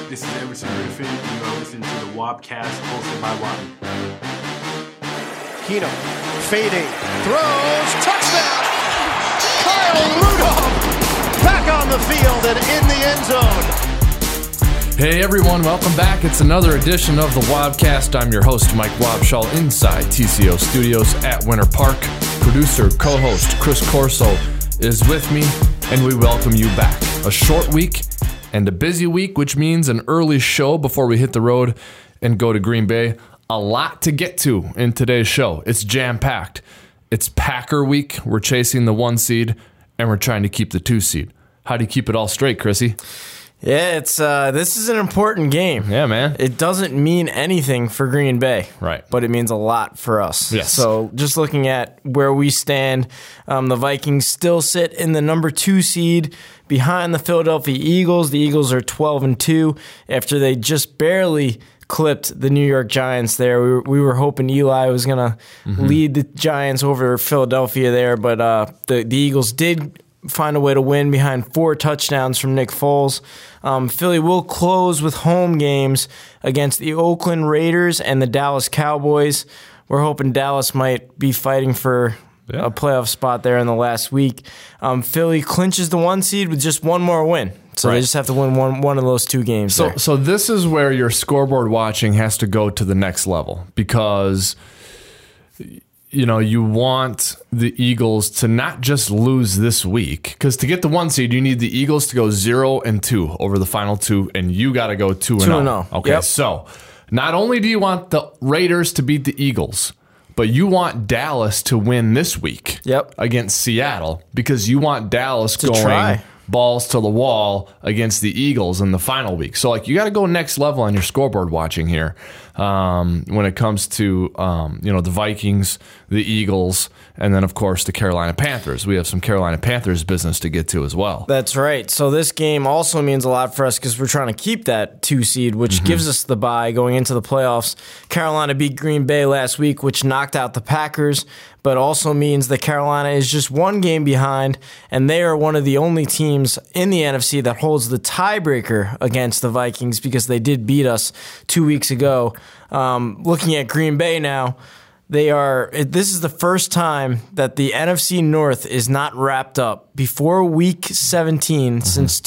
This is Emerson Griffin. You are listening to the Wobcast, hosted by Wobby. Keenum, fading, throws, touchdown! Kyle Rudolph back on the field and in the end zone. Hey everyone, welcome back. It's another edition of the Wobcast. I'm your host, Mike Wobschall, inside TCO Studios at Winter Park. Producer, co-host Chris Corso is with me, and we welcome you back. A short week and a busy week, which means an early show before we hit the road and go to Green Bay. A lot to get to in today's show. It's jam-packed. It's Packer week. We're chasing the 1 seed, and we're trying to keep the 2 seed. How do you keep it all straight, Chrissy? Yeah, it's this is an important game. Yeah, man. It doesn't mean anything for Green Bay, right? But it means a lot for us. Yes. So just looking at where we stand, the Vikings still sit in the number 2 seed behind the Philadelphia Eagles. The Eagles are 12-2 after they just barely clipped the New York Giants there. We were hoping Eli was going to lead the Giants over Philadelphia there, but the Eagles did find a way to win behind 4 touchdowns from Nick Foles. Philly will close with home games against the Oakland Raiders and the Dallas Cowboys. We're hoping Dallas might be fighting for a playoff spot there in the last week. Philly clinches the 1 seed with just one more win. So they just have to win one of those 2 games. So this is where your scoreboard watching has to go to the next level, because you want the Eagles to not just lose this week, because to get the 1 seed, you need the Eagles to go 0-2 over the final 2, and you got to go 2-0. Okay, yep. So not only do you want the Raiders to beat the Eagles, but you want Dallas to win this week against Seattle, because you want Dallas going balls to the wall against the Eagles in the final week. So you got to go next level on your scoreboard watching here when it comes to the Vikings, the Eagles, and then of course the Carolina Panthers. We have some Carolina Panthers business to get to as well. That's right. So this game also means a lot for us because we're trying to keep that 2 seed, which gives us the bye going into the playoffs. Carolina beat Green Bay last week, which knocked out the Packers, but also means that Carolina is just 1 game behind, and they are one of the only teams in the NFC that holds the tiebreaker against the Vikings because they did beat us 2 weeks ago. Looking at Green Bay now, this is the first time that the NFC North is not wrapped up before Week 17 since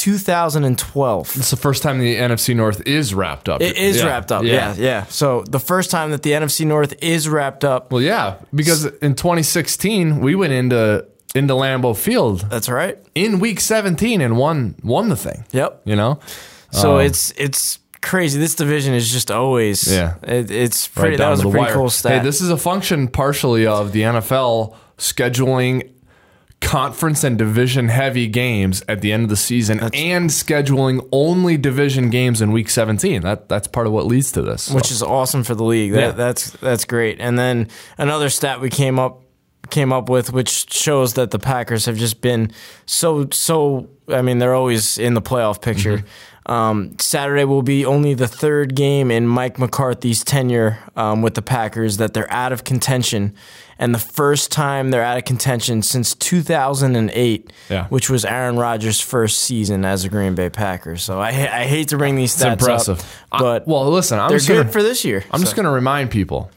2012. It's the first time the NFC North is wrapped up. It is wrapped up, yeah. So the first time that the NFC North is wrapped up. Well, yeah, because in 2016, we went into Lambeau Field. That's right. In Week 17 and won the thing. Yep. So it's crazy. This division is just always it's pretty. That was a pretty cool stat. Hey, this is a function partially of the NFL scheduling conference and division heavy games at the end of the season and scheduling only division games in Week 17. That's part of what leads to this, which is awesome for the league. That's great. And then another stat we came up with, which shows that the Packers have just been so. I mean, they're always in the playoff picture. Saturday will be only the 3rd game in Mike McCarthy's tenure with the Packers that they're out of contention, and the first time they're out of contention since 2008, which was Aaron Rodgers' first season as a Green Bay Packer. So I hate to bring these stats up, but listen, they're good for this year. I'm just going to remind people,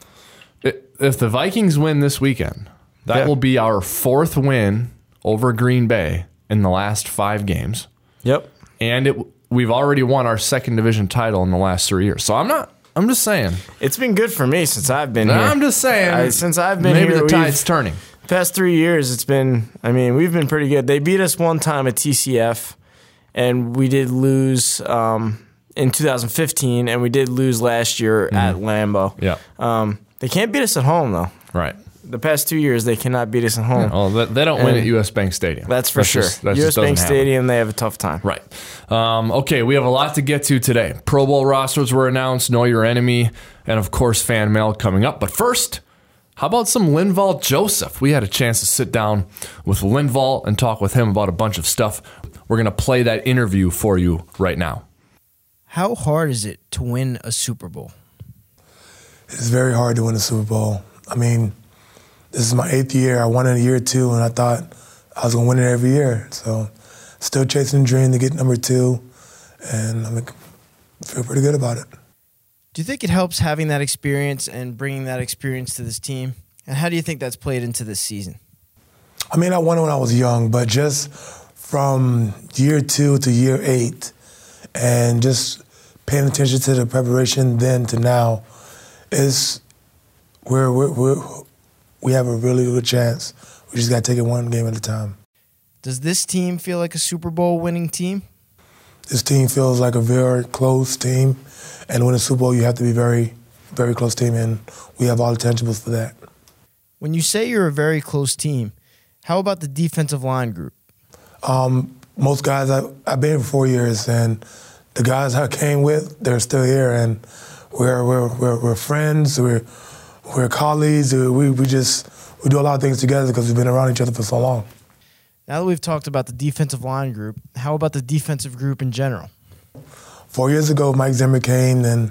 if the Vikings win this weekend, that will be our 4th win over Green Bay in the last 5 games. Yep. And we've already won our 2nd division title in the last 3 years. So I'm just saying. It's been good for me since I've been here. I'm just saying. Since I've been maybe here. Maybe the tide's turning. Past 3 years, we've been pretty good. They beat us one time at TCF, and we did lose in 2015, and we did lose last year at Lambeau. Yeah. They can't beat us at home, though. Right. The past 2 years, they cannot beat us at home. Yeah, well, they don't win at U.S. Bank Stadium. That's for sure. U.S. Bank Stadium, they have a tough time. Right. Okay, we have a lot to get to today. Pro Bowl rosters were announced, Know Your Enemy, and of course, fan mail coming up. But first, how about some Linval Joseph? We had a chance to sit down with Linval and talk with him about a bunch of stuff. We're going to play that interview for you right now. How hard is it to win a Super Bowl? It's very hard to win a Super Bowl. I mean, this is my 8th year. I won it in year 2, and I thought I was going to win it every year. So still chasing the dream to get number 2. And I'm feel pretty good about it. Do you think it helps having that experience and bringing that experience to this team? And how do you think that's played into this season? I mean, I won when I was young, but just from year 2 to year 8 and just paying attention to the preparation then to now is where we have a really good chance. We just got to take it one game at a time. Does this team feel like a Super Bowl winning team? This team feels like a very close team, and to win a Super Bowl, you have to be very, very close team, and we have all the tangibles for that. When you say you're a very close team, how about the defensive line group? Most guys, I've been here for 4 years, and the guys I came with, they're still here, and we're friends, we're colleagues, we do a lot of things together because we've been around each other for so long. Now that we've talked about the defensive line group, how about the defensive group in general? 4 years ago, Mike Zimmer came and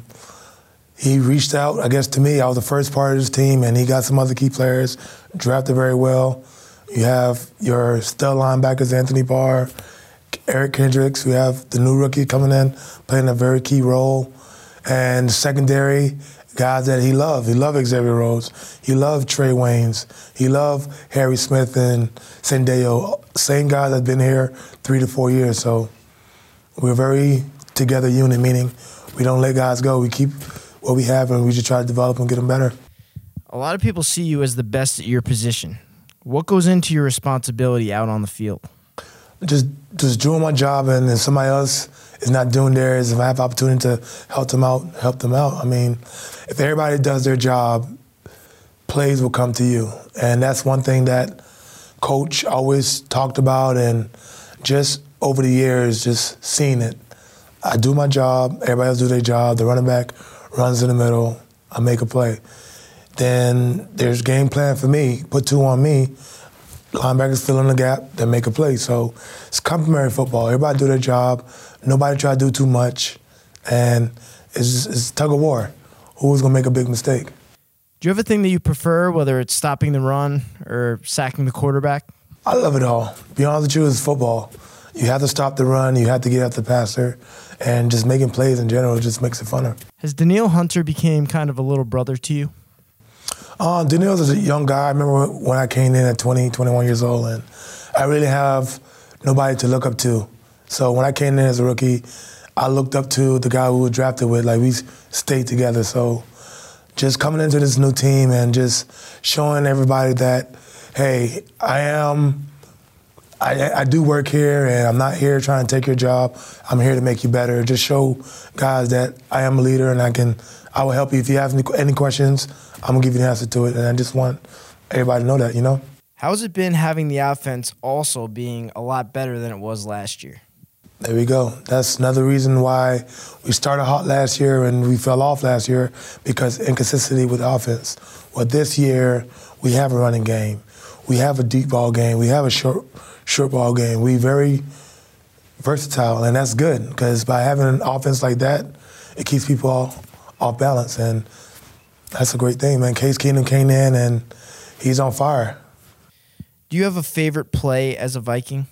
he reached out, I guess, to me. I was the first part of his team, and he got some other key players, drafted very well. You have your stud linebackers, Anthony Barr, Eric Kendricks. We have the new rookie coming in, playing a very key role. And secondary, guys that he loved. He loved Xavier Rhodes. He loved Trey Waynes. He loved Harry Smith and Sendejo. Same guys that's been here 3 to 4 years. So we're very together unit, meaning we don't let guys go. We keep what we have and we just try to develop and get them better. A lot of people see you as the best at your position. What goes into your responsibility out on the field? Just doing my job, and if somebody else is not doing theirs, if I have opportunity to help them out. I mean, if everybody does their job, plays will come to you. And that's one thing that Coach always talked about, and just over the years, just seeing it. I do my job, everybody else do their job, the running back runs in the middle, I make a play. Then there's game plan for me, put 2 on me, linebackers fill in the gap, then make a play. So it's complementary football. Everybody do their job. Nobody try to do too much. And it's tug of war. Who's going to make a big mistake? Do you have a thing that you prefer, whether it's stopping the run or sacking the quarterback? I love it all. To be honest with you, it's football. You have to stop the run. You have to get after the passer. And just making plays in general just makes it funner. Has Danielle Hunter became kind of a little brother to you? Danielle's a young guy. I remember when I came in at 20, 21 years old, and I really have nobody to look up to. So when I came in as a rookie, I looked up to the guy who was drafted with. Like, we stayed together. So just coming into this new team and just showing everybody that, hey, I do work here, and I'm not here trying to take your job. I'm here to make you better. Just show guys that I am a leader, and I will help you. If you have any questions, I'm going to give you the answer to it. And I just want everybody to know that, you know? How's it been having the offense also being a lot better than it was last year? There we go. That's another reason why we started hot last year and we fell off last year, because inconsistency with the offense. Well, this year, we have a running game. We have a deep ball game. We have a short ball game. We're very versatile, and that's good, because by having an offense like that, it keeps people off balance, and that's a great thing, man. Case Keenum came in, and he's on fire. Do you have a favorite play as a Viking?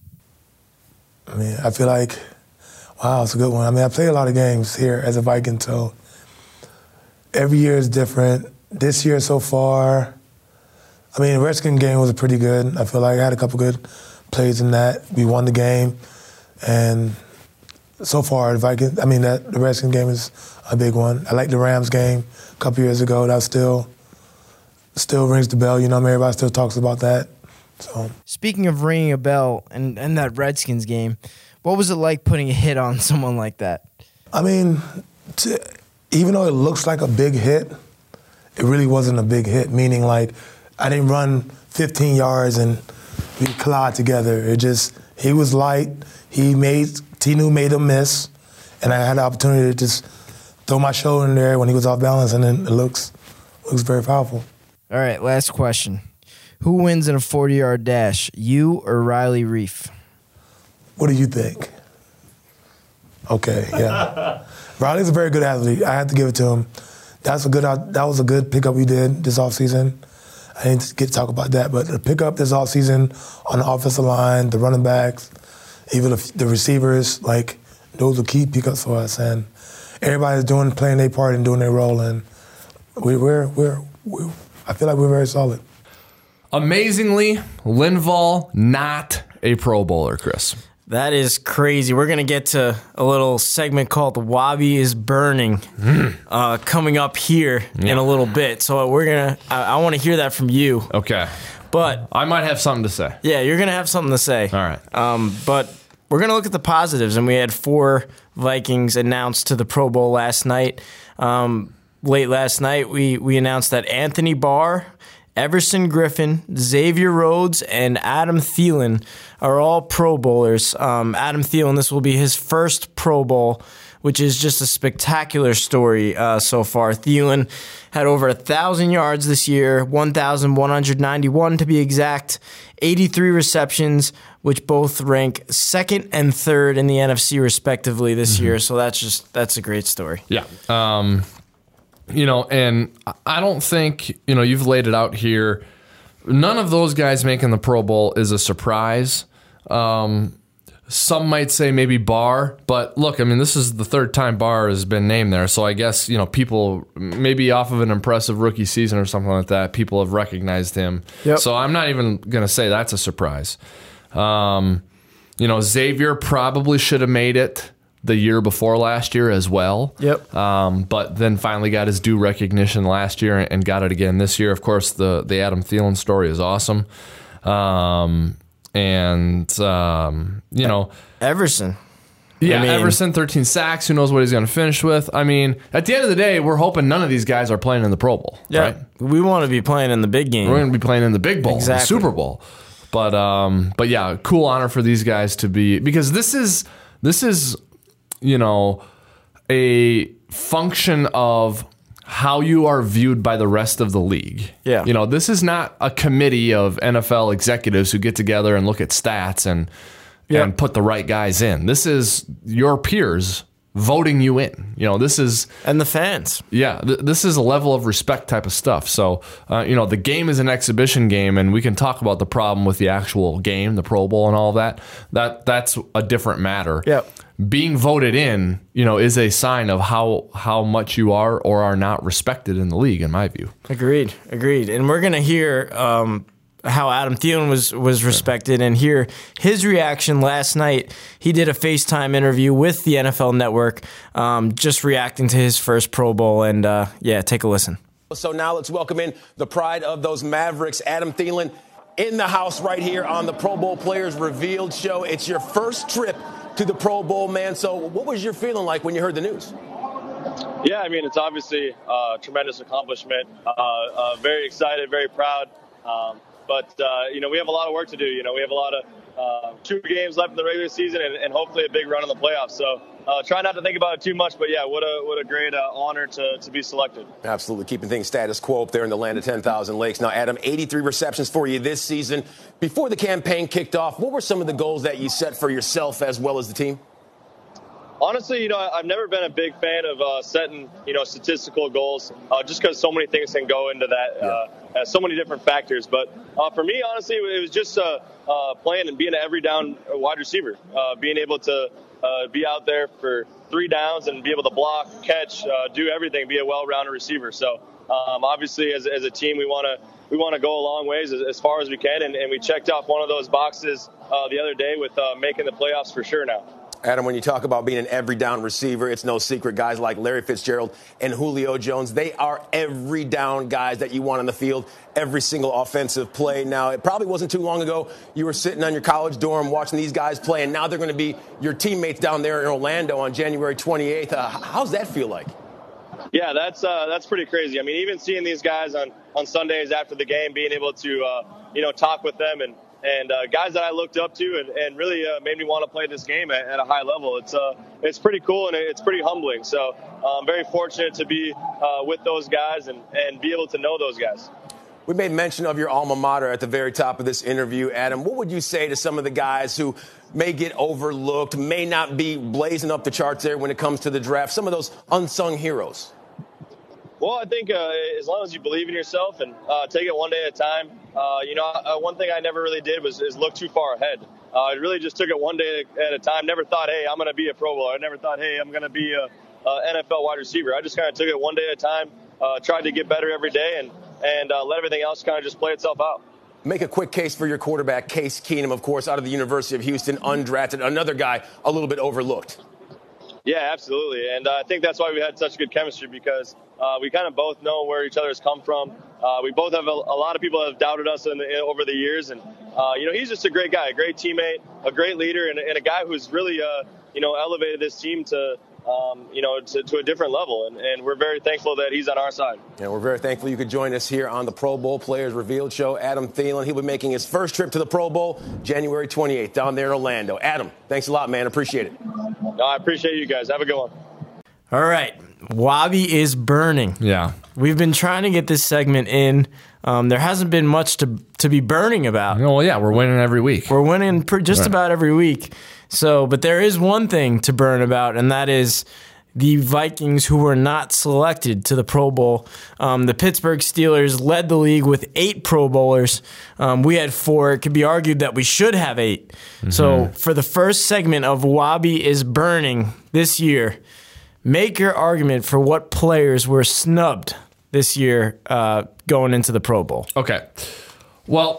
I mean, I feel like, wow, it's a good one. I mean, I play a lot of games here as a Viking, so every year is different. This year so far, I mean, the Redskin game was pretty good. I feel like I had a couple good plays in that. We won the game, and so far, the Redskin game is a big one. I like the Rams game a couple years ago. That still rings the bell. You know, everybody still talks about that. So, speaking of ringing a bell and that Redskins game, what was it like putting a hit on someone like that? I mean, even though it looks like a big hit, it really wasn't a big hit, meaning like I didn't run 15 yards and we collide together. He was light. Tinu made a miss, and I had the opportunity to just throw my shoulder in there when he was off balance, and then it looks very powerful. All right, last question. Who wins in a 40-yard dash, you or Riley Reiff? What do you think? Okay, yeah. Riley's a very good athlete. I have to give it to him. That was a good pickup we did this offseason. I didn't get to talk about that, but the pickup this offseason on the offensive line, the running backs, even the receivers, like those are key pickups for us. And everybody's playing their part and doing their role. And I feel like we're very solid. Amazingly, Linval not a Pro Bowler, Chris. That is crazy. We're going to get to a little segment called The Wobby is Burning coming up here in a little bit. So I want to hear that from you. Okay. But I might have something to say. Yeah, you're going to have something to say. All right. But we're going to look at the positives, and we had 4 Vikings announced to the Pro Bowl last night. Late last night, we announced that Anthony Barr, Everson Griffin, Xavier Rhodes, and Adam Thielen are all Pro Bowlers. Adam Thielen, this will be his first Pro Bowl, which is just a spectacular story so far. Thielen had over 1,000 yards this year, 1,191 to be exact, 83 receptions, which both rank second and third in the NFC respectively this year. So that's a great story. Yeah. And I don't think, you've laid it out here. None of those guys making the Pro Bowl is a surprise. Some might say maybe Barr, but look, this is the third time Barr has been named there. So I guess, people maybe off of an impressive rookie season or something like that, people have recognized him. Yep. So I'm not even going to say that's a surprise. Xavier probably should have made it the year before last year as well. Yep. But then finally got his due recognition last year and got it again this year. Of course, the Adam Thielen story is awesome. Everson. Yeah, Everson, 13 sacks. Who knows what he's going to finish with? At the end of the day, we're hoping none of these guys are playing in the Pro Bowl. Yeah, right? We want to be playing in the big game. We're going to be playing in the big bowl, exactly. the Super Bowl. But yeah, cool honor for these guys to be, because this is a function of how you are viewed by the rest of the league. Yeah. This is not a committee of NFL executives who get together and look at stats and put the right guys in. This is your peers voting you in. This is... And the fans. Yeah, this is a level of respect type of stuff. So, the game is an exhibition game, and we can talk about the problem with the actual game, the Pro Bowl and all that. That's a different matter. Yep. Being voted in, is a sign of how much you are or are not respected in the league, in my view. Agreed. And we're going to hear how Adam Thielen was respected and hear his reaction last night. He did a FaceTime interview with the NFL Network, just reacting to his first Pro Bowl. And, take a listen. So now let's welcome in the pride of those Mavericks, Adam Thielen, in the house right here on the Pro Bowl Players Revealed show. It's your first trip to the Pro Bowl, man. So what was your feeling like when you heard the news? Yeah, it's obviously a tremendous accomplishment. Very excited, very proud. But we have a lot of work to do. We have a lot of 2 games left in the regular season and hopefully a big run in the playoffs. So try not to think about it too much. But, yeah, what a great honor to be selected. Absolutely. Keeping things status quo up there in the land of 10,000 lakes. Now, Adam, 83 receptions for you this season. Before the campaign kicked off, what were some of the goals that you set for yourself as well as the team? Honestly, I've never been a big fan of setting, statistical goals just because so many things can go into that, so many different factors. But for me, honestly, it was just playing and being an every down wide receiver, being able to be out there for 3 downs and be able to block, catch, do everything, be a well-rounded receiver. So obviously, as a team, we want to go a long ways as far as we can, and we checked off one of those boxes the other day with making the playoffs for sure now. Adam, when you talk about being an every down receiver, it's no secret guys like Larry Fitzgerald and Julio Jones, they are every down guys that you want on the field, every single offensive play. Now, it probably wasn't too long ago you were sitting on your college dorm watching these guys play, and now they're going to be your teammates down there in Orlando on January 28th. How's that feel like? Yeah, that's pretty crazy. Even seeing these guys on Sundays after the game, being able to talk with them and guys that I looked up to and really made me want to play this game at a high level. It's pretty cool and it's pretty humbling. So I'm very fortunate to be with those guys and be able to know those guys. We made mention of your alma mater at the very top of this interview, Adam. What would you say to some of the guys who may get overlooked, may not be blazing up the charts there when it comes to the draft, some of those unsung heroes? Well, I think as long as you believe in yourself and take it one day at a time, one thing I never really did is look too far ahead. I really just took it one day at a time. Never thought, hey, I'm going to be a Pro Bowler. I never thought, hey, I'm going to be a NFL wide receiver. I just kind of took it one day at a time, tried to get better every day, and let everything else kind of just play itself out. Make a quick case for your quarterback, Case Keenum, of course, out of the University of Houston, undrafted, another guy a little bit overlooked. Yeah, absolutely. And I think that's why we had such good chemistry, because we kind of both know where each other has come from. We both have a lot of people have doubted us over the years. And, he's just a great guy, a great teammate, a great leader, and a guy who's really, elevated this team to a different level. And we're very thankful that he's on our side. Yeah, we're very thankful you could join us here on the Pro Bowl Players Revealed show. Adam Thielen, he'll be making his first trip to the Pro Bowl January 28th down there in Orlando. Adam, thanks a lot, man. Appreciate it. No, I appreciate you guys. Have a good one. All right. Wabi is burning. Yeah. We've been trying to get this segment in. There hasn't been much to be burning about. Well, yeah, we're winning every week. We're winning just about every week. So, but there is one thing to burn about, and that is the Vikings who were not selected to the Pro Bowl. The Pittsburgh Steelers led the league with 8 Pro Bowlers. We had 4. It could be argued that we should have 8. Mm-hmm. So for the first segment of Wabi is Burning this year, make your argument for what players were snubbed this year going into the Pro Bowl. Okay. Well,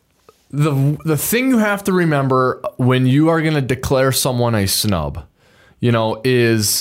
the thing you have to remember when you are going to declare someone a snub, is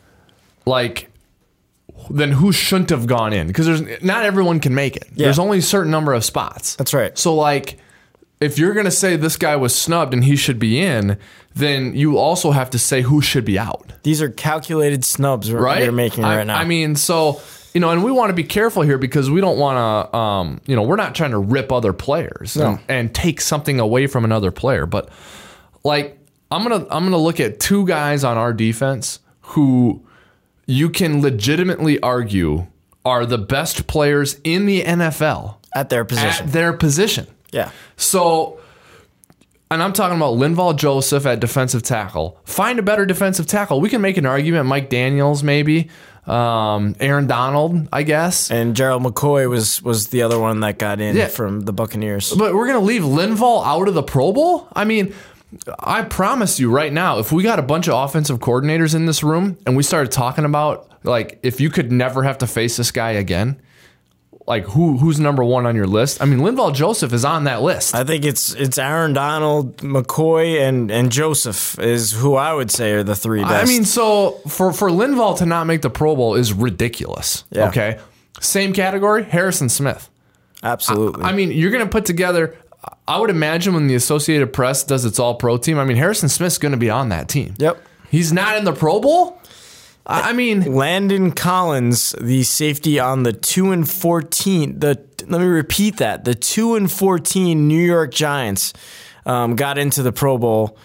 like, then who shouldn't have gone in? Because not everyone can make it. Yeah. There's only a certain number of spots. That's right. So, like, if you're going to say this guy was snubbed and he should be in, then you also have to say who should be out. These are calculated snubs you're making right now. I mean, so, and we want to be careful here because we don't want to, we're not trying to rip other players and take something away from another player. But, like, I'm gonna look at 2 guys on our defense who you can legitimately argue are the best players in the NFL at their position. Yeah. So, and I'm talking about Linval Joseph at defensive tackle. Find a better defensive tackle. We can make an argument. Mike Daniels, maybe. Aaron Donald, I guess. And Gerald McCoy was the other one that got in from the Buccaneers. But we're going to leave Linval out of the Pro Bowl? I mean, I promise you right now, if we got a bunch of offensive coordinators in this room and we started talking about, like, if you could never have to face this guy again, like, who's number 1 on your list? I mean, Linval Joseph is on that list. I think it's Aaron Donald, McCoy, and Joseph is who I would say are the 3 best. I mean, so for Linval to not make the Pro Bowl is ridiculous. Yeah. Okay? Same category, Harrison Smith. Absolutely. I mean, you're going to put together, I would imagine when the Associated Press does its all-pro team, I mean, Harrison Smith's going to be on that team. Yep. He's not in the Pro Bowl? I mean, Landon Collins, the safety on the 2-14. Let me repeat that: the 2-14 New York Giants got into the Pro Bowl,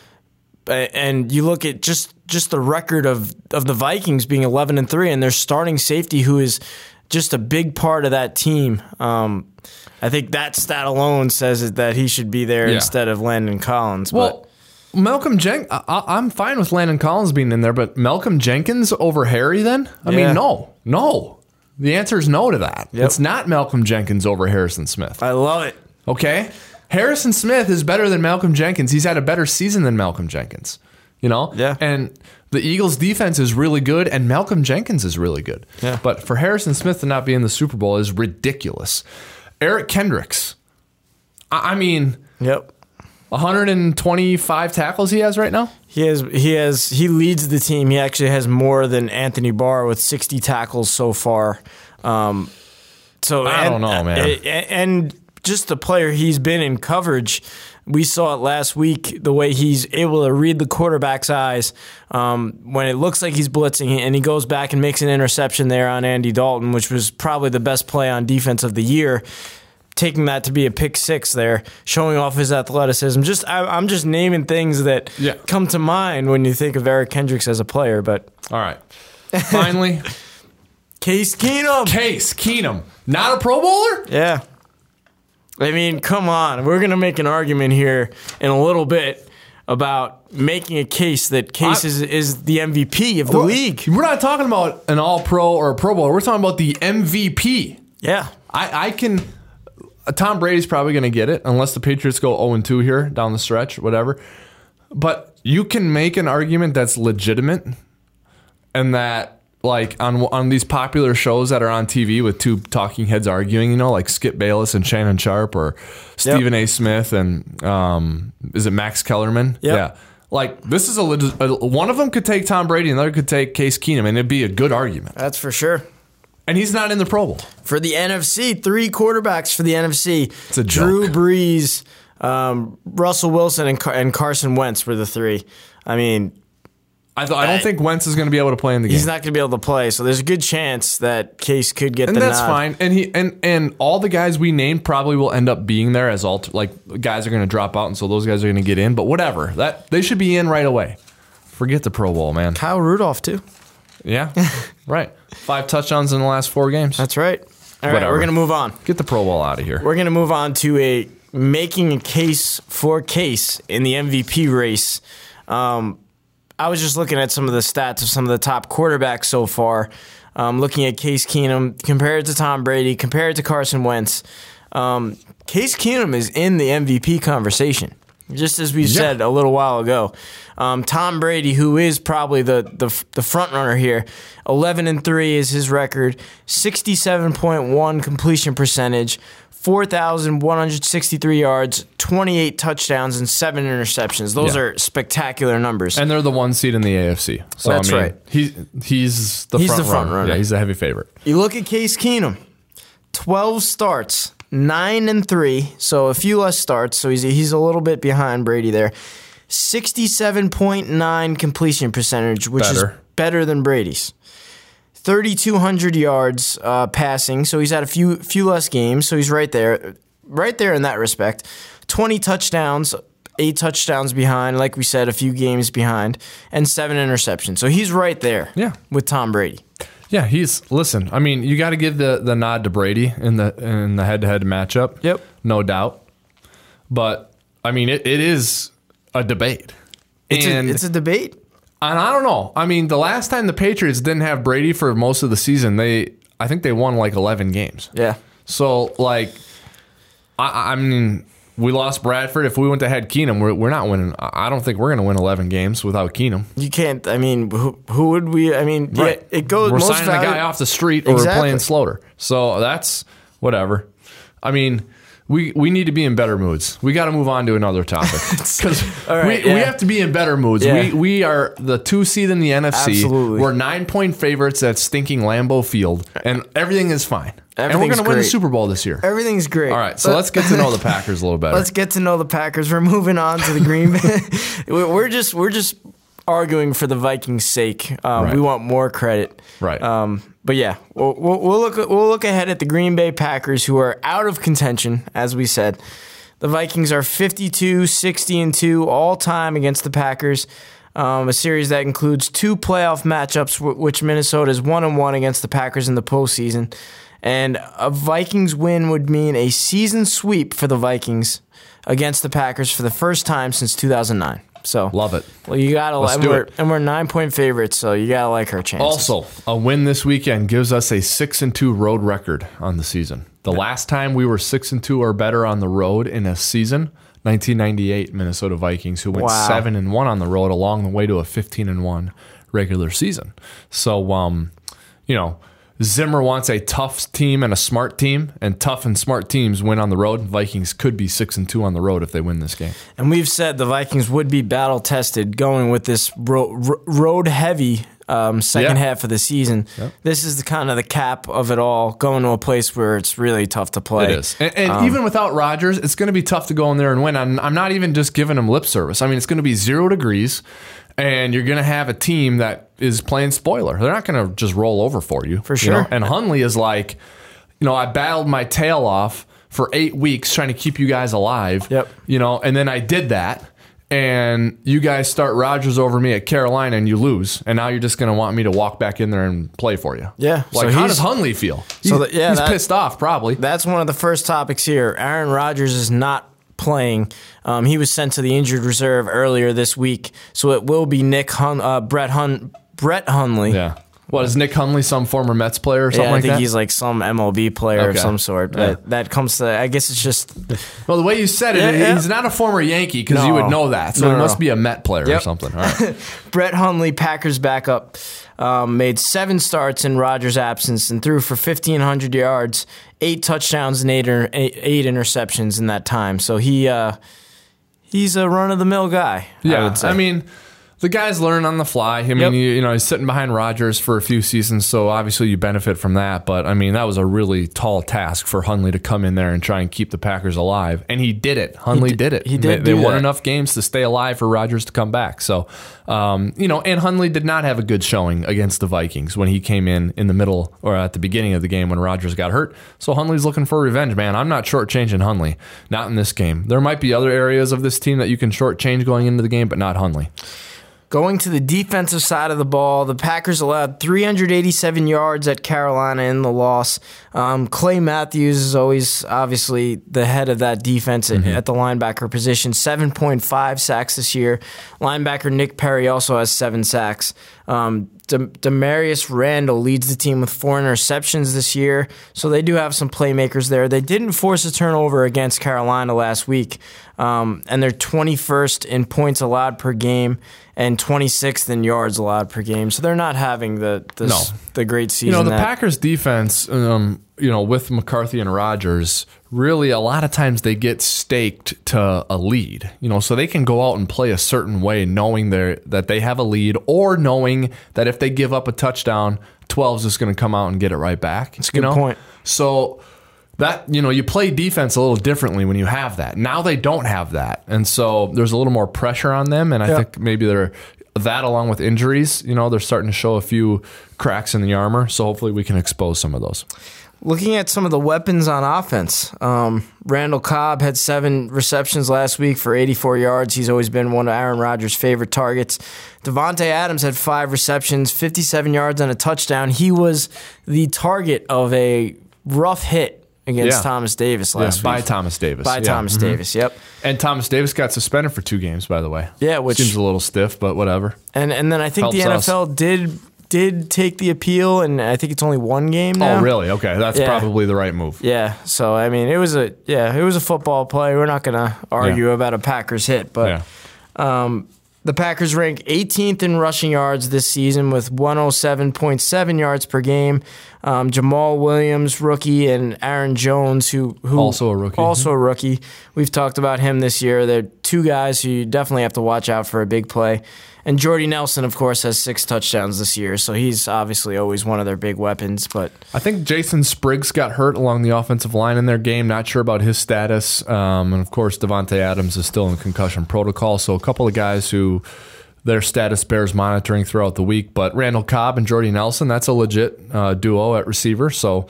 and you look at just the record of the Vikings being 11-3, and their starting safety, who is just a big part of that team. I think that stat alone says that he should be there instead of Landon Collins. Well, Malcolm Jenkins, I'm fine with Landon Collins being in there, but Malcolm Jenkins over Harry then? I mean, no. The answer is no to that. Yep. It's not Malcolm Jenkins over Harrison Smith. I love it. Okay? Harrison Smith is better than Malcolm Jenkins. He's had a better season than Malcolm Jenkins. Yeah. And the Eagles' defense is really good, and Malcolm Jenkins is really good. Yeah. But for Harrison Smith to not be in the Super Bowl is ridiculous. Eric Kendricks. I mean... Yep. 125 tackles he has right now? He leads the team. He actually has more than Anthony Barr with 60 tackles so far. I don't know, man. And just the player he's been in coverage, we saw it last week, the way he's able to read the quarterback's eyes when it looks like he's blitzing, and he goes back and makes an interception there on Andy Dalton, which was probably the best play on defense of the year. Taking that to be a pick 6 there, showing off his athleticism. I'm just naming things that come to mind when you think of Eric Kendricks as a player. But all right, finally, Case Keenum. Case Keenum, not a Pro Bowler? Yeah. I mean, come on. We're going to make an argument here in a little bit about making a case that Case is the MVP of the league. We're not talking about an All-Pro or a Pro Bowler. We're talking about the MVP. Yeah. I can... Tom Brady's probably going to get it unless the Patriots go 0-2 here down the stretch, whatever. But you can make an argument that's legitimate and that, like, on these popular shows that are on TV with two talking heads arguing, like Skip Bayless and Shannon Sharp or Stephen A. Smith and is it Max Kellerman? Yep. Yeah. Like, this is one of them could take Tom Brady and the other could take Case Keenum, and it'd be a good argument. That's for sure. And he's not in the Pro Bowl. For the NFC, 3 quarterbacks for the NFC. It's a joke. Drew Brees, Russell Wilson, and Carson Wentz were the 3. I mean, I don't think Wentz is going to be able to play in the game. He's not going to be able to play, so there's a good chance that Case could get the nod. And that's fine. And and all the guys we named probably will end up being there as guys are going to drop out, and so those guys are going to get in. But whatever, they should be in right away. Forget the Pro Bowl, man. Kyle Rudolph too. Yeah, right. 5 touchdowns in the last 4 games. That's right. All right, we're going to move on. Get the Pro Bowl out of here. We're going to move on to making a case for Case in the MVP race. I was just looking at some of the stats of some of the top quarterbacks so far. Looking at Case Keenum, compared to Tom Brady, compared to Carson Wentz. Case Keenum is in the MVP conversation, just as we said a little while ago. Tom Brady, who is probably the front runner here, 11-3 is his record, 67.1 completion percentage, 4,163 yards, 28 touchdowns, and 7 interceptions. Those are spectacular numbers. And they're the 1 seed in the AFC. So, that's right. He's the front runner. Yeah, he's the heavy favorite. You look at Case Keenum, 12 starts, 9-3, so a few less starts, so he's a little bit behind Brady there. 67.9 completion percentage, which is better than Brady's. 3,200 yards passing, so he's had a few less games, so he's right there in that respect. 20 touchdowns, 8 touchdowns behind, like we said, a few games behind, and 7 interceptions. So he's right there with Tom Brady. Yeah, listen, I mean, you got to give the nod to Brady in the head-to-head matchup. Yep. No doubt. But, I mean, it is a debate. It's a debate. And I don't know. I mean, the last time the Patriots didn't have Brady for most of the season, I think they won like 11 games. Yeah. So, like, I mean, we lost Bradford. If we went to head Keenum, we're not winning. I don't think we're going to win 11 games without Keenum. You can't. I mean, who would we? I mean, right. It goes. We're signing a guy off the street, or we're playing Slaughter. So that's whatever. I mean, we need to be in better moods. We got to move on to another topic because we have to be in better moods. Yeah. We are the 2 seed in the NFC. Absolutely. We're 9-point favorites at stinking Lambeau Field, and everything is fine. And we're going to win the Super Bowl this year. Everything's great. All right, so let's get to know the Packers a little better. Let's get to know the Packers. We're moving on to the Green Bay. We're just arguing for the Vikings' sake. Right. We want more credit. Right. But yeah, we'll look ahead at the Green Bay Packers, who are out of contention, as we said. The Vikings are 52-60-2 all time against the Packers. A series that includes 2 playoff matchups, which Minnesota is 1-1 against the Packers in the postseason. And a Vikings win would mean a season sweep for the Vikings against the Packers for the first time since 2009. So love it. Well, you gotta like, and we're 9-point favorites, so you gotta like our chances. Also, a win this weekend gives us a 6-2 road record on the season. The last time we were 6-2 or better on the road in a season, 1998 Minnesota Vikings, who went 7-1 on the road along the way to a 15-1 regular season. So, Zimmer wants a tough team and a smart team, and tough and smart teams win on the road. Vikings could be 6-2 on the road if they win this game. And we've said the Vikings would be battle-tested going with this road-heavy second half of the season. Yep. This is the cap of it all, going to a place where it's really tough to play. It is. And even without Rodgers, it's going to be tough to go in there and win. I'm not even just giving him lip service. I mean, it's going to be 0 degrees. And you're going to have a team that is playing spoiler. They're not going to just roll over for you. For sure. And Hundley is like, I battled my tail off for 8 weeks trying to keep you guys alive. Yep. And then I did that. And you guys start Rodgers over me at Carolina and you lose. And now you're just going to want me to walk back in there and play for you. Yeah. Like, how does Hundley feel? He's pissed off, probably. That's one of the first topics here. Aaron Rodgers is not playing. He was sent to the injured reserve earlier this week, so it will be Brett Hundley. Yeah. What, is Nick Hundley some former Mets player or something like that? I think he's like some MLB player of some sort. But that comes to, I guess it's just... Well, the way you said it, he's not a former Yankee because you would know that. So he must be a Met player or something. All right. Brett Hundley, Packers backup, made 7 starts in Rodgers' absence and threw for 1,500 yards, 8 touchdowns, and 8 interceptions in that time. So he's a run-of-the-mill guy, I would say. I mean... The guys learn on the fly. I mean, he's sitting behind Rodgers for a few seasons, so obviously you benefit from that. But, I mean, that was a really tall task for Hundley to come in there and try and keep the Packers alive. And he did it. Hundley did it. He did. They won enough games to stay alive for Rodgers to come back. So, and Hundley did not have a good showing against the Vikings when he came in the middle or at the beginning of the game when Rodgers got hurt. So Hundley's looking for revenge, man. I'm not shortchanging Hundley. Not in this game. There might be other areas of this team that you can shortchange going into the game, but not Hundley. Going to the defensive side of the ball, the Packers allowed 387 yards at Carolina in the loss. Clay Matthews is always obviously the head of that defense at the linebacker position. 7.5 sacks this year. Linebacker Nick Perry also has 7 sacks. Demarius Randall leads the team with 4 interceptions this year, so they do have some playmakers there. They didn't force a turnover against Carolina last week, and they're 21st in points allowed per game and 26th in yards allowed per game. So they're not having the great season. The Packers defense, with McCarthy and Rodgers, really a lot of times they get staked to a lead. So they can go out and play a certain way knowing that they have a lead, or knowing that if they give up a touchdown, 12's just going to come out and get it right back. That's a good point. So that, you play defense a little differently when you have that. Now they don't have that. And so there's a little more pressure on them. And I think maybe that along with injuries, they're starting to show a few cracks in the armor. So hopefully we can expose some of those. Looking at some of the weapons on offense, Randall Cobb had 7 receptions last week for 84 yards. He's always been one of Aaron Rodgers' favorite targets. Davante Adams had 5 receptions, 57 yards, and a touchdown. He was the target of a rough hit against Thomas Davis last week. By Thomas Davis. Thomas Davis, yep. And Thomas Davis got suspended for 2 games, by the way. Yeah, which seems a little stiff, but whatever. And then I think the NFL did take the appeal, and I think it's only 1 game now. Oh, really? Okay, that's probably the right move. Yeah. So I mean, it was a football play. We're not going to argue about a Packers hit, but the Packers rank 18th in rushing yards this season with 107.7 yards per game. Jamal Williams, rookie, and Aaron Jones, who also a rookie. We've talked about him this year. They're 2 guys who you definitely have to watch out for a big play. And Jordy Nelson, of course, has 6 touchdowns this year, so he's obviously always one of their big weapons. But I think Jason Spriggs got hurt along the offensive line in their game. Not sure about his status. And, of course, Davante Adams is still in concussion protocol, so a couple of guys who their status bears monitoring throughout the week. But Randall Cobb and Jordy Nelson, that's a legit duo at receiver. So,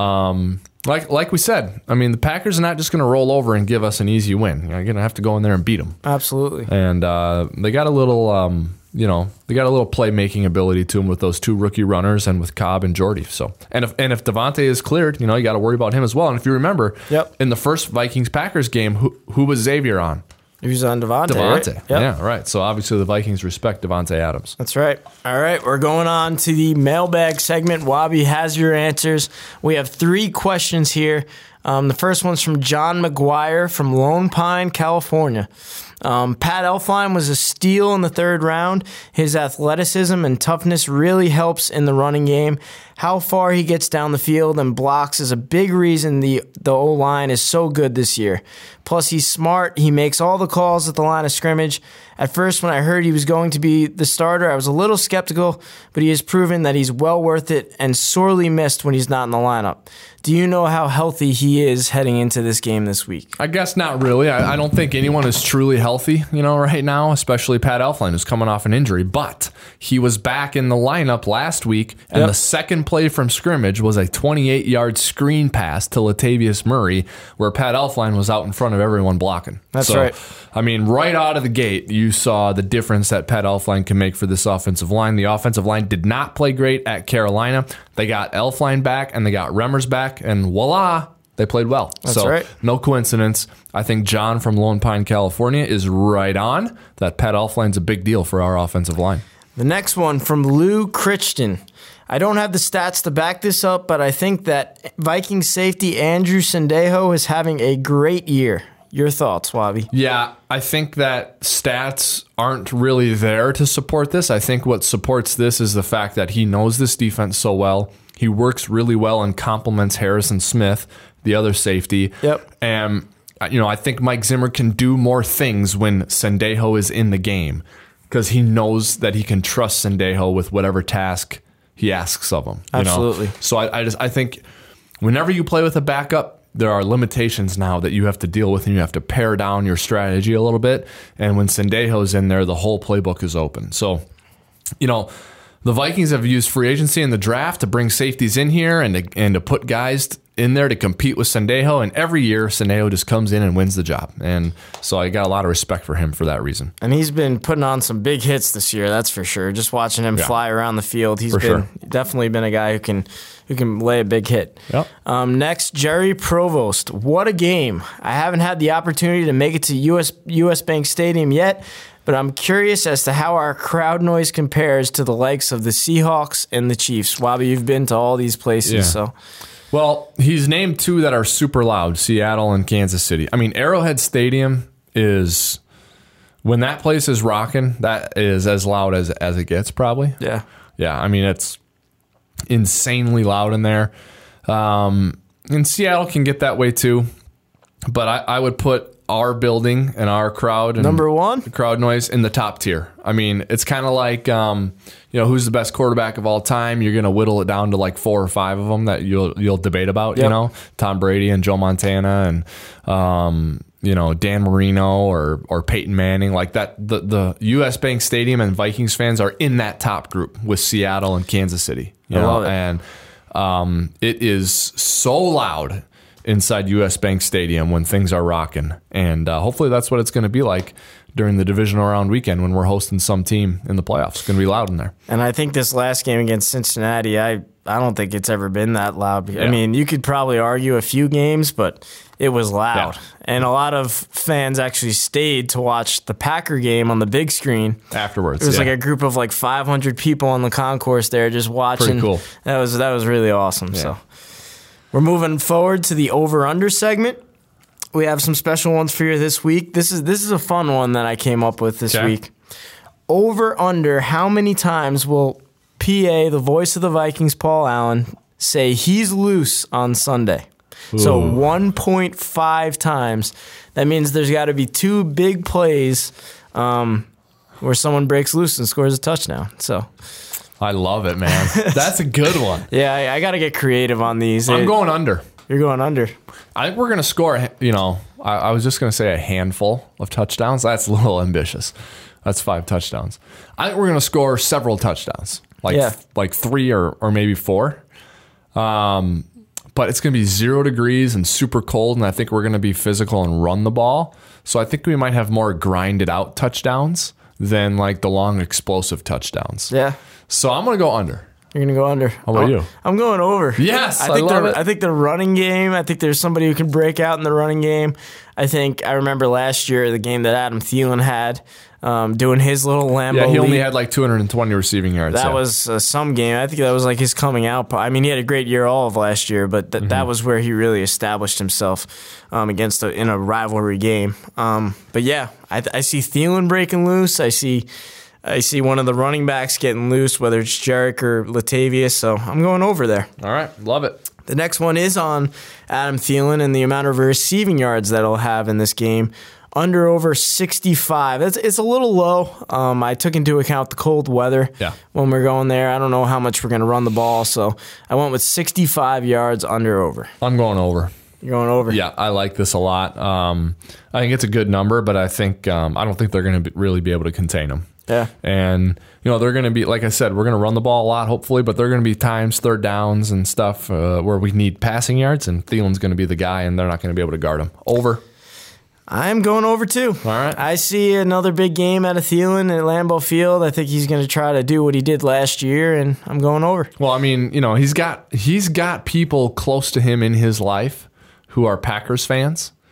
like we said, I mean, the Packers are not just going to roll over and give us an easy win. You're going to have to go in there and beat them. Absolutely. And they got a little, playmaking ability to them with those 2 rookie runners and with Cobb and Jordy. So, and if Davante is cleared, you got to worry about him as well. And if you remember, in the first Vikings-Packers game, who was Xavier on? He was on Davante. Right? Yep. Yeah, right. So obviously the Vikings respect Davante Adams. That's right. All right, we're going on to the mailbag segment. Wabi has your answers. We have 3 questions here. The first one's from John McGuire from Lone Pine, California. Pat Elflein was a steal in the 3rd round. His athleticism and toughness really helps in the running game. How far he gets down the field and blocks is a big reason the O-line is so good this year. Plus, he's smart. He makes all the calls at the line of scrimmage. At first, when I heard he was going to be the starter, I was a little skeptical, but he has proven that he's well worth it and sorely missed when he's not in the lineup. Do you know how healthy he is heading into this game this week? I guess not really. I don't think anyone is truly healthy, right now, especially Pat Elflein, who's coming off an injury. But he was back in the lineup last week, and the second play from scrimmage was a 28-yard screen pass to Latavius Murray, where Pat Elflein was out in front of everyone blocking. That's right. I mean, right out of the gate, you saw the difference that Pat Elflein can make for this offensive line. The offensive line did not play great at Carolina. They got Elflein back, and they got Remmers back, and voila, they played well. That's right. No coincidence. I think John from Lone Pine, California is right on that Pat Elflein's a big deal for our offensive line. The next one from Lou Crichton. I don't have the stats to back this up, but I think that Vikings safety Andrew Sendejo is having a great year. Your thoughts, Wabi? Yeah, I think that stats aren't really there to support this. I think what supports this is the fact that he knows this defense so well. He works really well and complements Harrison Smith, the other safety. Yep. And, I think Mike Zimmer can do more things when Sendejo is in the game because he knows that he can trust Sendejo with whatever task he asks of him. Absolutely. So I think whenever you play with a backup, there are limitations now that you have to deal with, and you have to pare down your strategy a little bit. And when Sendejo's in there, the whole playbook is open. So, the Vikings have used free agency in the draft to bring safeties in here and to put guys in there to compete with Sendejo. And every year, Sendejo just comes in and wins the job. And so I got a lot of respect for him for that reason. And he's been putting on some big hits this year, that's for sure. Just watching him fly around the field, he's definitely been a guy who can lay a big hit. Yep. Next, Jerry Provost. What a game. I haven't had the opportunity to make it to US Bank Stadium yet, but I'm curious as to how our crowd noise compares to the likes of the Seahawks and the Chiefs. Wabi, you've been to all these places, so... Well, he's named two that are super loud, Seattle and Kansas City. I mean, Arrowhead Stadium is, when that place is rocking, that is as loud as it gets, probably. Yeah. Yeah, I mean, it's insanely loud in there. And Seattle can get that way too. But I would put our building and our crowd and number one crowd noise in the top tier. I mean, it's kind of like who's the best quarterback of all time. You're gonna whittle it down to like 4 or 5 of them that you'll debate about. Yep. Tom Brady and Joe Montana and Dan Marino or Peyton Manning, like that. The US Bank Stadium and Vikings fans are in that top group with Seattle and Kansas City. I love it. And it is so loud inside US Bank Stadium when things are rocking. And hopefully that's what it's going to be like during the divisional round weekend when we're hosting some team in the playoffs. It's going to be loud in there. And I think this last game against Cincinnati, I don't think it's ever been that loud. Yeah. I mean, you could probably argue a few games, but it was loud. Yeah. And a lot of fans actually stayed to watch the Packer game on the big screen. Afterwards. There was like a group of like 500 people on the concourse there just watching. Pretty cool. That was really awesome. Yeah. So we're moving forward to the over-under segment. We have some special ones for you this week. This is a fun one that I came up with this week. Over-under, how many times will PA, the voice of the Vikings, Paul Allen, say he's loose on Sunday? Ooh. So 1.5 times. That means there's got to be 2 big plays where someone breaks loose and scores a touchdown. So I love it, man. That's a good one. Yeah, I got to get creative on these. I'm going under. You're going under. I think we're going to score, I was just going to say a handful of touchdowns. That's a little ambitious. That's 5 touchdowns. I think we're going to score several touchdowns, like 3 or maybe 4. But it's going to be 0 degrees and super cold, and I think we're going to be physical and run the ball. So I think we might have more grinded out touchdowns than like the long explosive touchdowns. Yeah. So I'm going to go under. You're going to go under. How about you? I'm going over. Yes, I love it. I think the running game, I think there's somebody who can break out in the running game. I remember last year, the game that Adam Thielen had, doing his little Lambo Yeah, he only leap. had like 220 receiving yards. That was some game. I think that was like his coming out. I mean, he had a great year all of last year, but that was where he really established himself in a rivalry game. But yeah, I see Thielen breaking loose. I see one of the running backs getting loose, whether it's Jerick or Latavius, so I'm going over there. All right, love it. The next one is on Adam Thielen and the amount of receiving yards that he'll have in this game. Under over 65. It's a little low. I took into account the cold weather when we're going there. I don't know how much we're going to run the ball, so I went with 65 yards under over. I'm going over. You're going over? Yeah, I like this a lot. I think it's a good number, but I don't think they're going to really be able to contain him. Yeah. And, they're going to be, like I said, we're going to run the ball a lot, hopefully, but they're going to be times, third downs and stuff where we need passing yards, and Thielen's going to be the guy, and they're not going to be able to guard him. Over. I'm going over too. All right. I see another big game out of Thielen at Lambeau Field. I think he's going to try to do what he did last year, and I'm going over. Well, I mean, he's got people close to him in his life who are Packers fans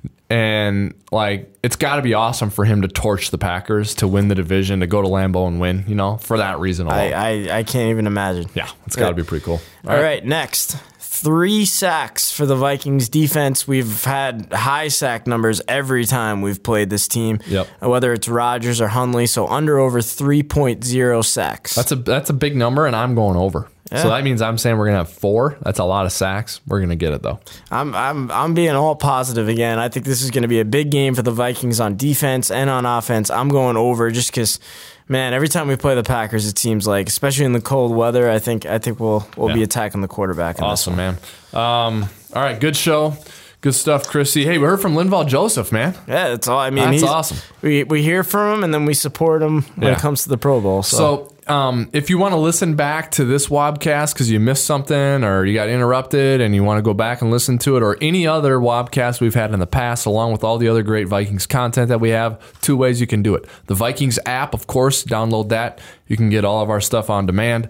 And like, it's got to be awesome for him to torch the Packers, to win the division, to go to Lambeau and win, for that reason alone. I can't even imagine. Yeah, it's got to be pretty cool. All right, next. 3 sacks for the Vikings defense. We've had high sack numbers every time we've played this team. Yep. Whether it's Rodgers or Hundley, so over 3.0 sacks. That's a big number, and I'm going over. Yeah. So that means I'm saying we're gonna have 4. That's a lot of sacks. We're gonna get it though. I'm being all positive again. I think this is gonna be a big game for the Vikings on defense and on offense. I'm going over just because, man, every time we play the Packers, it seems like, especially in the cold weather, I think we'll be attacking the quarterback. Awesome, man. All right, good show. Good stuff, Chrissy. Hey, we heard from Linval Joseph, man. Yeah, that's all. I mean, that's awesome. We hear from him, and then we support him when it comes to the Pro Bowl. So if you want to listen back to this Wobcast because you missed something or you got interrupted and you want to go back and listen to it, or any other Wobcast we've had in the past, along with all the other great Vikings content that we have, 2 ways you can do it. The Vikings app, of course, download that. You can get all of our stuff on demand.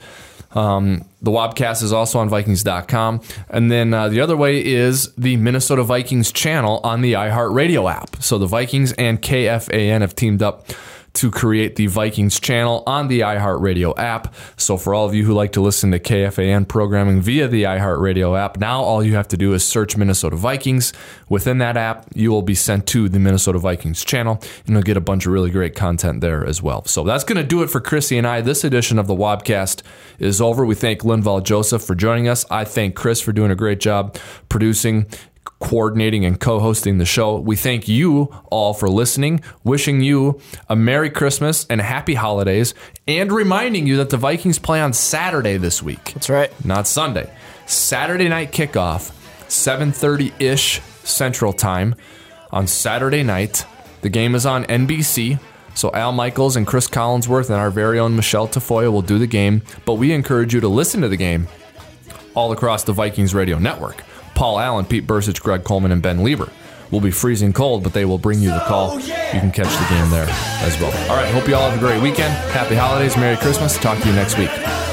The Wobcast is also on Vikings.com. And then the other way is the Minnesota Vikings channel on the iHeartRadio app. So the Vikings and KFAN have teamed up to create the Vikings channel on the iHeartRadio app. So for all of you who like to listen to KFAN programming via the iHeartRadio app, now all you have to do is search Minnesota Vikings. Within that app, you will be sent to the Minnesota Vikings channel, and you'll get a bunch of really great content there as well. So that's going to do it for Chrissy and I. This edition of the Wobcast is over. We thank Linval Joseph for joining us. I thank Chris for doing a great job producing, coordinating, and co-hosting the show. We thank you all for listening, wishing you a Merry Christmas and Happy Holidays, and reminding you that the Vikings play on Saturday this week. That's right. Not Sunday. Saturday night kickoff, 7:30-ish Central Time on Saturday night. The game is on NBC, so Al Michaels and Chris Collinsworth and our very own Michelle Tafoya will do the game, but we encourage you to listen to the game all across the Vikings radio network. Paul Allen, Pete Bursich, Greg Coleman, and Ben Lieber will be freezing cold, but they will bring you the call. You can catch the game there as well. All right, hope you all have a great weekend. Happy holidays, Merry Christmas. Talk to you next week.